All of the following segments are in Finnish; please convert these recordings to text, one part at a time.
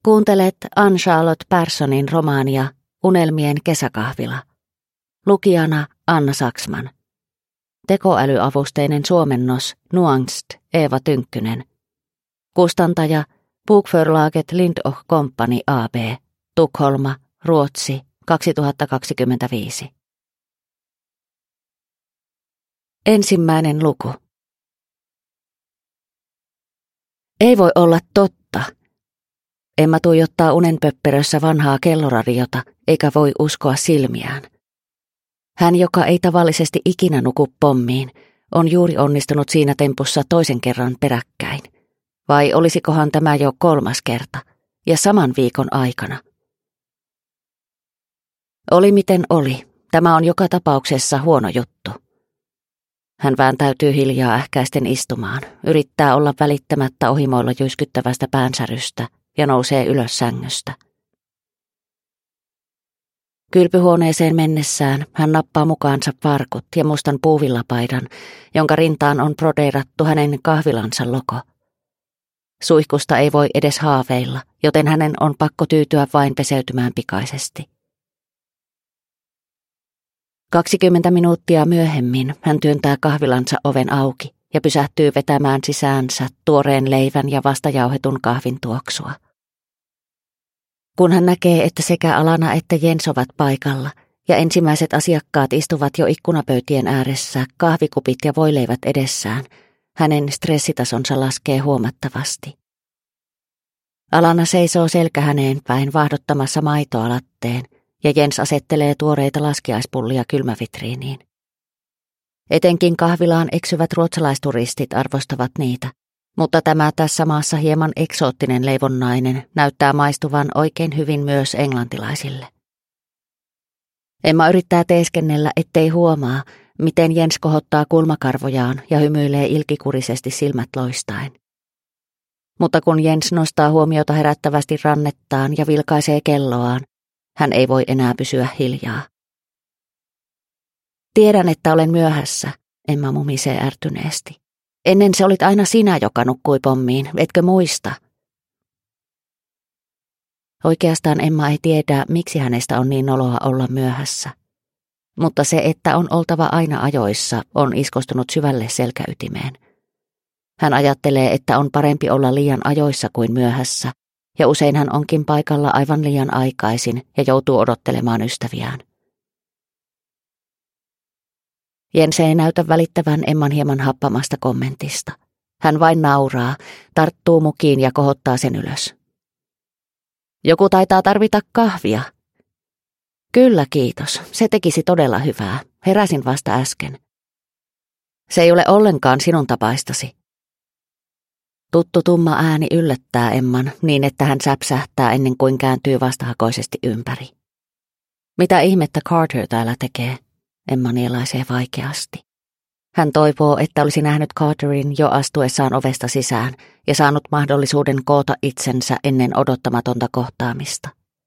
Kuuntelet Ann-Charlotte Perssonin romaania Unelmien kesäkahvila. Lukijana Anna Saksman. Tekoälyavusteinen suomennos Nuanced Eeva Tynkkynen. Kustantaja Bokförlaget Lindh Company AB. Tukholma, Ruotsi, 2025. Ensimmäinen luku. Ei voi olla totta. Emma tuijottaa unenpöpperössä vanhaa kelloradiota, eikä voi uskoa silmiään. Hän, joka ei tavallisesti ikinä nuku pommiin, on juuri onnistunut siinä tempussa toisen kerran peräkkäin. Vai olisikohan tämä jo 3. kerta, ja saman viikon aikana? Oli miten oli, tämä on joka tapauksessa huono juttu. Hän vääntäytyy hiljaa ähkäisten istumaan, yrittää olla välittämättä ohimoilla jyskyttävästä päänsärystä ja nousee ylös sängystä. Kylpyhuoneeseen mennessään hän nappaa mukaansa farkut ja mustan puuvillapaidan, jonka rintaan on brodeerattu hänen kahvilansa logo. Suihkusta ei voi edes haaveilla, joten hänen on pakko tyytyä vain peseytymään pikaisesti. 20 minuuttia myöhemmin hän työntää kahvilansa oven auki ja pysähtyy vetämään sisäänsä tuoreen leivän ja vastajauhetun kahvin tuoksua. Kun hän näkee, että sekä Alana että Jens ovat paikalla ja ensimmäiset asiakkaat istuvat jo ikkunapöytien ääressä, kahvikupit ja voileivät edessään, hänen stressitasonsa laskee huomattavasti. Alana seisoo selkähäneen päin vaahdottamassa maitoa latteen ja Jens asettelee tuoreita laskiaispullia kylmävitriiniin. Etenkin kahvilaan eksyvät ruotsalaisturistit arvostavat niitä, mutta tämä tässä maassa hieman eksoottinen leivonnainen näyttää maistuvan oikein hyvin myös englantilaisille. Emma yrittää teeskennellä, ettei huomaa, miten Jens kohottaa kulmakarvojaan ja hymyilee ilkikurisesti silmät loistaen. Mutta kun Jens nostaa huomiota herättävästi rannettaan ja vilkaisee kelloaan, hän ei voi enää pysyä hiljaa. Tiedän, että olen myöhässä, Emma mumisee ärtyneesti. Ennen se olit aina sinä, joka nukkui pommiin, etkö muista? Oikeastaan Emma ei tiedä, miksi hänestä on niin noloa olla myöhässä. Mutta se, että on oltava aina ajoissa, on iskostunut syvälle selkäytimeen. Hän ajattelee, että on parempi olla liian ajoissa kuin myöhässä, ja usein hän onkin paikalla aivan liian aikaisin ja joutuu odottelemaan ystäviään. Jens ei näytä välittävän Emman hieman happamasta kommentista. Hän vain nauraa, tarttuu mukiin ja kohottaa sen ylös. Joku taitaa tarvita kahvia. Kyllä, kiitos. Se tekisi todella hyvää. Heräsin vasta äsken. Se ei ole ollenkaan sinun tapaistasi. Tuttu tumma ääni yllättää Emman niin, että hän säpsähtää ennen kuin kääntyy vastahakoisesti ympäri. Mitä ihmettä Carter täällä tekee? Emma nielaisee vaikeasti. Hän toivoo, että olisi nähnyt Carterin jo astuessaan ovesta sisään ja saanut mahdollisuuden koota itsensä ennen odottamatonta kohtaamista.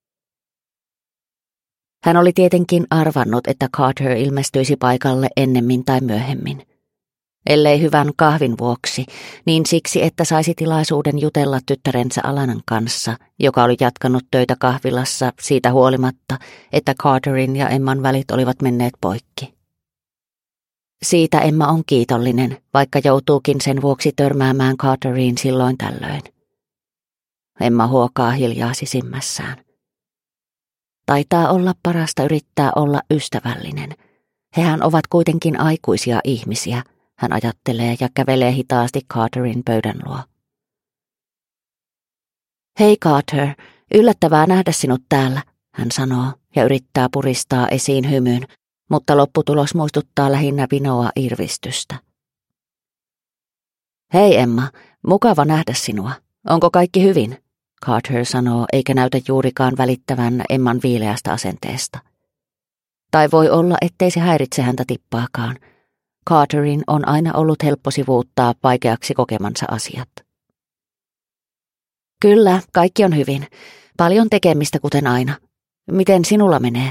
Hän oli tietenkin arvannut, että Carter ilmestyisi paikalle ennemmin tai myöhemmin. Ellei hyvän kahvin vuoksi, niin siksi, että saisi tilaisuuden jutella tyttärensä Alanan kanssa, joka oli jatkanut töitä kahvilassa siitä huolimatta, että Carterin ja Emman välit olivat menneet poikki. Siitä Emma on kiitollinen, vaikka joutuukin sen vuoksi törmäämään Carteriin silloin tällöin. Emma huokaa hiljaa sisimmässään. Taitaa olla parasta yrittää olla ystävällinen. Hehän ovat kuitenkin aikuisia ihmisiä. Hän ajattelee ja kävelee hitaasti Carterin pöydän luo. Hei Carter, yllättävää nähdä sinut täällä, hän sanoo ja yrittää puristaa esiin hymyn, mutta lopputulos muistuttaa lähinnä vinoa irvistystä. Hei Emma, mukava nähdä sinua. Onko kaikki hyvin? Carter sanoo eikä näytä juurikaan välittävän Emman viileästä asenteesta. Tai voi olla, ettei se häiritse häntä tippaakaan. Carterin on aina ollut helppo sivuuttaa vaikeaksi kokemansa asiat. Kyllä, kaikki on hyvin. Paljon tekemistä kuten aina. Miten sinulla menee?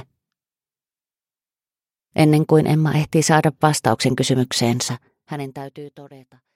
Ennen kuin Emma ehtii saada vastauksen kysymykseensä, hänen täytyy todeta,